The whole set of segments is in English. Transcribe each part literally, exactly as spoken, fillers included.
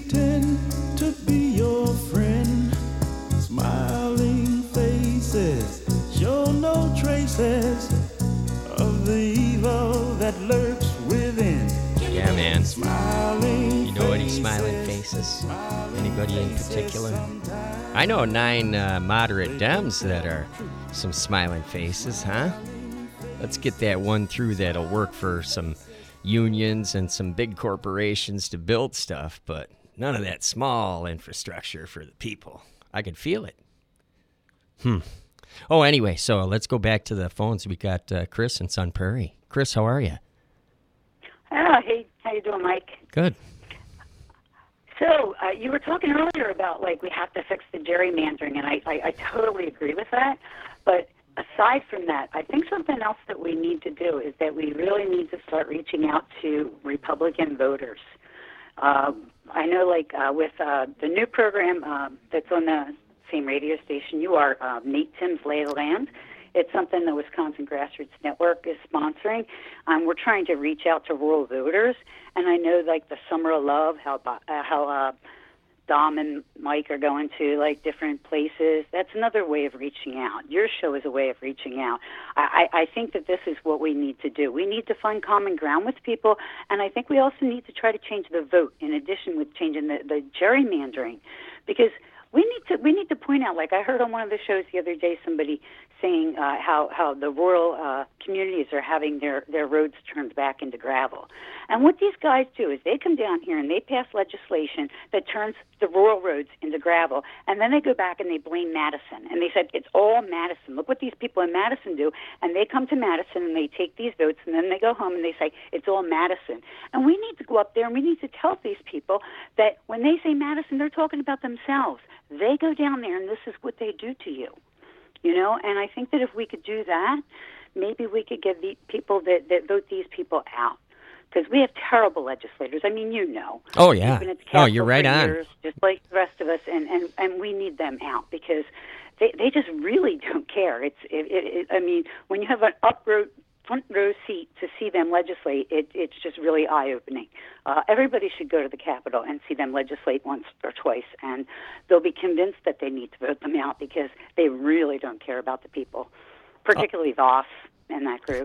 pretend to be your friend. Smiling faces show no traces of the evil that lurks within. Yeah, man. Smiling You know any smiling faces? Anybody in particular? I know nine uh, moderate Dems that are some smiling faces, huh? Let's get that one through that'll work for some unions and some big corporations to build stuff, but none of that small infrastructure for the people. I could feel it. Hmm. Oh, anyway, so let's go back to the phones. We got uh, Chris in Sun Prairie. Chris, how are you? Oh, hey, how you doing, Mike? Good. So uh, you were talking earlier about, like, we have to fix the gerrymandering, and I, I, I totally agree with that. But aside from that, I think something else that we need to do is that we really need to start reaching out to Republican voters. Uh, I know, like, uh, with uh, the new program uh, that's on the same radio station you are, uh, Nate Tim's Lay of the Land. It's something the Wisconsin Grassroots Network is sponsoring. Um, we're trying to reach out to rural voters, and I know, like, the Summer of Love, how uh, how uh, Dom and Mike are going to, like, different places. That's another way of reaching out. Your show is a way of reaching out. I, I think that this is what we need to do. We need to find common ground with people, and I think we also need to try to change the vote in addition with changing the, the gerrymandering, because we need to we need to point out, like I heard on one of the shows the other day, somebody saying uh, how how the rural uh, communities are having their, their roads turned back into gravel. And what these guys do is they come down here and they pass legislation that turns the rural roads into gravel, and then they go back and they blame Madison. And they said, it's all Madison. Look what these people in Madison do. And they come to Madison and they take these votes, and then they go home and they say, it's all Madison. And we need to go up there and we need to tell these people that when they say Madison, they're talking about themselves. They go down there and this is what they do to you. You know, and I think that if we could do that, maybe we could get the people that, that vote these people out. Because we have terrible legislators. I mean, you know. Oh, yeah. Oh, you're for right on. years, just like the rest of us, and, and, and we need them out because they, they just really don't care. It's it, it, it, I mean, when you have an up row, front row seat to see them legislate, it, it's just really eye-opening. Uh, everybody should go to the Capitol and see them legislate once or twice, and they'll be convinced that they need to vote them out because they really don't care about the people, particularly oh. Voss and that group.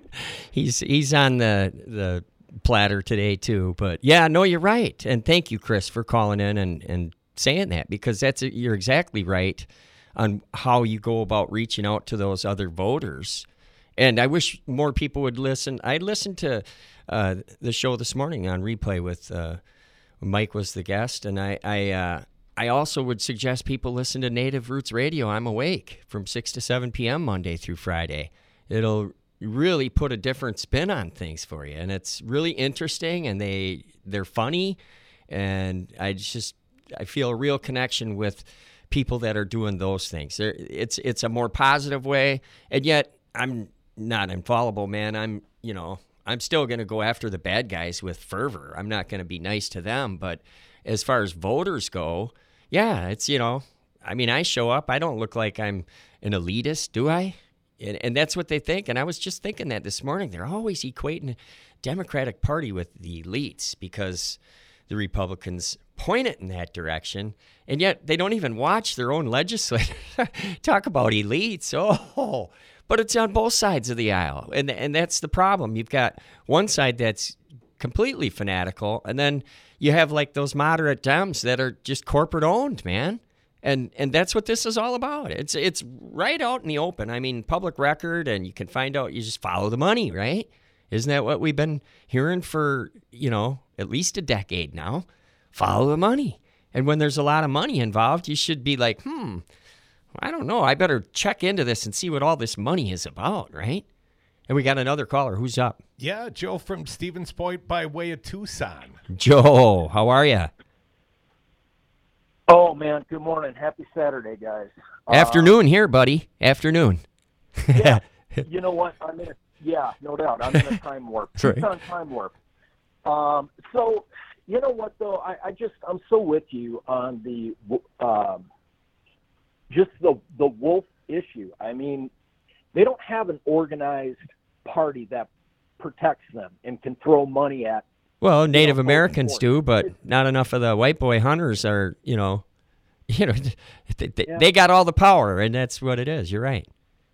he's he's on the the platter today too, but yeah, no, you're right, and thank you, Chris, for calling in and, and saying that, because that's you're exactly right on how you go about reaching out to those other voters. And I wish more people would listen. I listened to uh, the show this morning on replay with uh, Mike was the guest, and I I, uh, I also would suggest people listen to Native Roots Radio. I'm awake from six to seven p.m. Monday through Friday. It'll really put a different spin on things for you, and it's really interesting, and they they're funny, and I just I feel a real connection with people that are doing those things. They're, it's it's a more positive way, and yet I'm not infallible, man. I'm, you know, I'm still going to go after the bad guys with fervor. I'm not going to be nice to them. But as far as voters go, yeah, it's, you know, I mean, I show up. I don't look like I'm an elitist, do I? And, and that's what they think. And I was just thinking that this morning. They're always equating the Democratic Party with the elites because the Republicans point it in that direction. And yet they don't even watch their own legislators. Talk about elites. Oh, but it's on both sides of the aisle, and and that's the problem. You've got one side that's completely fanatical, and then you have like those moderate Dems that are just corporate owned, man. And and that's what this is all about. It's it's right out in the open. I mean, public record, and you can find out. You just follow the money, right? Isn't that what we've been hearing for, you know, at least a decade now? Follow the money. And when there's a lot of money involved, you should be like, hmm. I don't know. I better check into this and see what all this money is about, right? And we got another caller. Who's up? Yeah, Joe from Stevens Point by way of Tucson. Joe, how are you? Oh, man. Good morning. Happy Saturday, guys. Afternoon uh, here, buddy. Afternoon. Yeah. You know what? I'm in a, yeah, no doubt. I'm in a time warp. Right. Tucson time warp. Um, so, you know what, though? I, I just, I'm so with you on the, um, just the the wolf issue. I mean, they don't have an organized party that protects them and can throw money at Well, Native know, Americans voting for. do, but not enough of the white boy hunters are, you know, you know, they, they, Yeah. they got all the power, and that's what it is. You're right.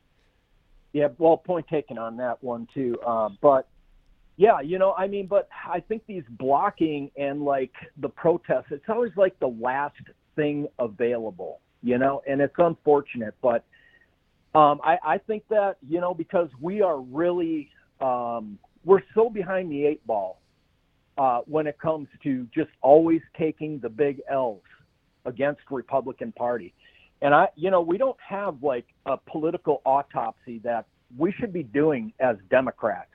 Yeah, well, point taken on that one too. Uh, but yeah, you know, I mean, but I think these blocking and like the protests, it's always like the last thing available, you know, and it's unfortunate, but um, I, I think that, you know, because we are really, um, we're so behind the eight ball uh, when it comes to just always taking the big L's against Republican Party. And I, you know, we don't have like a political autopsy that we should be doing as Democrats.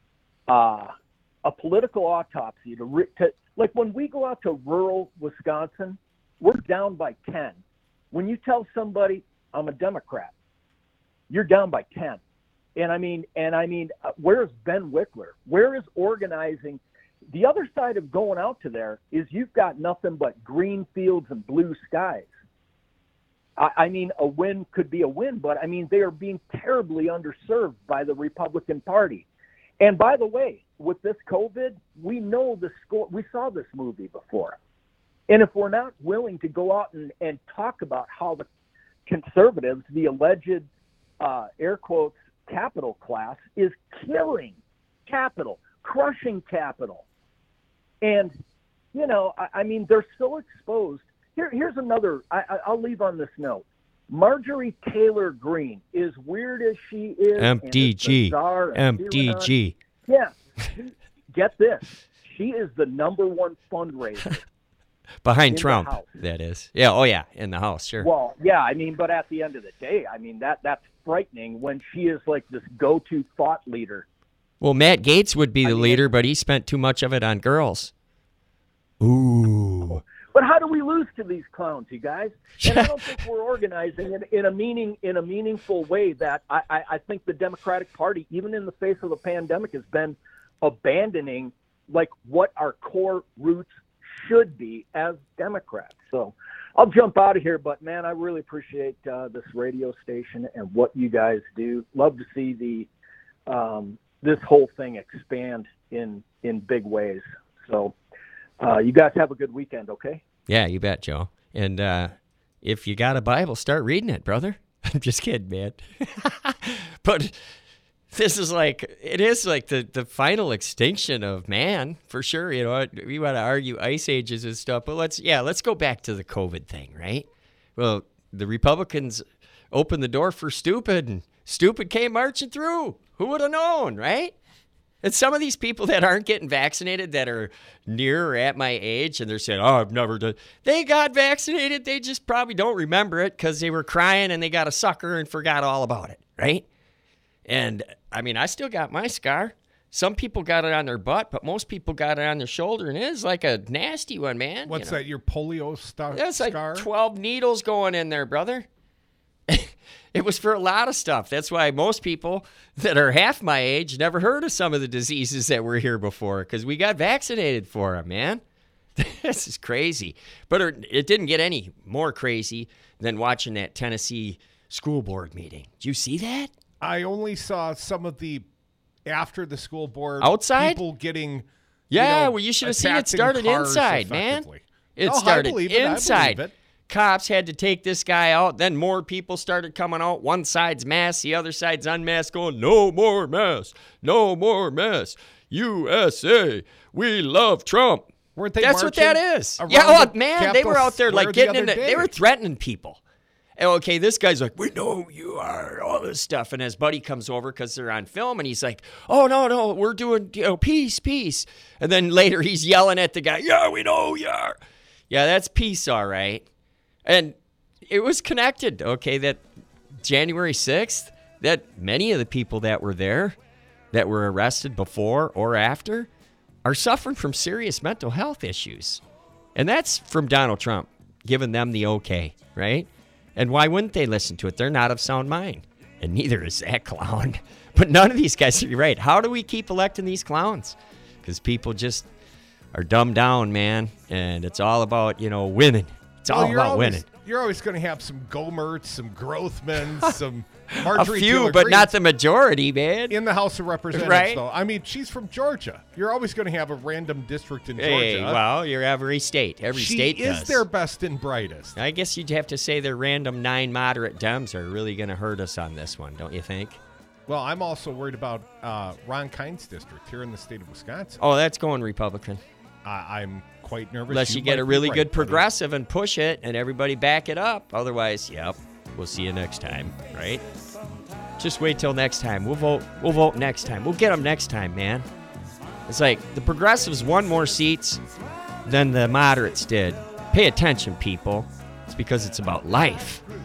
Uh, a political autopsy to, re- to, like when we go out to rural Wisconsin, we're down by ten. When you tell somebody I'm a Democrat, you're down by ten. And I mean, and I mean, uh, where's Ben Wickler? Where is organizing? The other side of going out to there is you've got nothing but green fields and blue skies. I, I mean, a win could be a win, but I mean, they are being terribly underserved by the Republican Party. And by the way, with this COVID, we know the score. We saw this movie before. And if we're not willing to go out and, and talk about how the conservatives, the alleged uh, air quotes capital class, is killing capital, crushing capital. And, you know, I, I mean, they're so exposed. Here, here's another, I, I, I'll leave on this note. Marjorie Taylor Greene, as weird as she is, M D G, and as bizarre as M D G. yeah, she, get this, she is the number one fundraiser. Behind in the Trump, House. that is. Yeah, oh yeah, in the House, sure. Well, yeah, I mean, but at the end of the day, I mean, that that's frightening when she is like this go-to thought leader. Well, Matt Gaetz would be the I mean, leader, but he spent too much of it on girls. Ooh. But how do we lose to these clowns, you guys? And I don't think we're organizing in, in a meaning in a meaningful way that I, I, I think the Democratic Party, even in the face of the pandemic, has been abandoning like what our core roots should be as Democrats. So I'll jump out of here, but man, I really appreciate uh, this radio station and what you guys do. Love to see the um, this whole thing expand in in big ways. So uh, you guys have a good weekend, okay? Yeah, you bet, Joe. And uh, if you got a Bible, start reading it, brother. I'm just kidding, man. But this is like, it is like the, the final extinction of man, for sure. You know, we want to argue ice ages and stuff, but let's, yeah, let's go back to the COVID thing, right? Well, the Republicans opened the door for stupid, and stupid came marching through. Who would have known, right? And some of these people that aren't getting vaccinated that are near or at my age and they're saying, oh, I've never done, they got vaccinated. They just probably don't remember it because they were crying and they got a sucker and forgot all about it, right? And I mean, I still got my scar. Some people got it on their butt, but most people got it on their shoulder, and it is like a nasty one, man. What's you know? that, your polio stu- That's like scar? twelve needles going in there, brother. It was for a lot of stuff. That's why most people that are half my age never heard of some of the diseases that were here before, because we got vaccinated for them, man. This is crazy. But it didn't get any more crazy than watching that Tennessee school board meeting. Did you see that? I only saw some of the, after the school board, Outside? people getting, Yeah, you know, well, you should have seen it attacked in started cars inside, man. effectively. It Oh, I started believe it, I inside. believe it. Cops had to take this guy out. Then more people started coming out. One side's masked, the other side's unmasked, going, no more masks, no more masks. U S A, we love Trump. Weren't they That's what marching that is. around Yeah, oh, the man, they Capitol were out there Square like the getting other into, they day? were threatening people. And, okay, this guy's like, we know who you are, all this stuff. And his buddy comes over because they're on film, and he's like, oh, no, no, we're doing, you know, peace, peace. And then later he's yelling at the guy, yeah, we know who you are. Yeah, that's peace, all right. And it was connected, okay, that January sixth, that many of the people that were there that were arrested before or after are suffering from serious mental health issues. And that's from Donald Trump, giving them the okay, right? And why wouldn't they listen to it? They're not of sound mind. And neither is that clown. But none of these guys are right. How do we keep electing these clowns? Because people just are dumbed down, man. And it's all about, you know, women. It's all Well, you're about always, winning. You're always going to have some Gomerts, some Grothmans, some A Marjorie few, Taylor but Greenes not the majority, man. in the House of Representatives, Right. though. I mean, she's from Georgia. You're always going to have a random district in Hey, Georgia. well, you're every state. Every she state is does. their best and brightest. I guess you'd have to say the random nine moderate Dems are really going to hurt us on this one, don't you think? Well, I'm also worried about uh, Ron Kynes' district here in the state of Wisconsin. Oh, that's going Republican. I I'm quite nervous. Unless you, might get a be really right, good buddy. progressive and push it and everybody back it up. Otherwise, yep, we'll see you next time, right? Just wait till next time. We'll vote. We'll vote next time. We'll get them next time, man. It's like the progressives won more seats than the moderates did. Pay attention, people. It's because it's about life.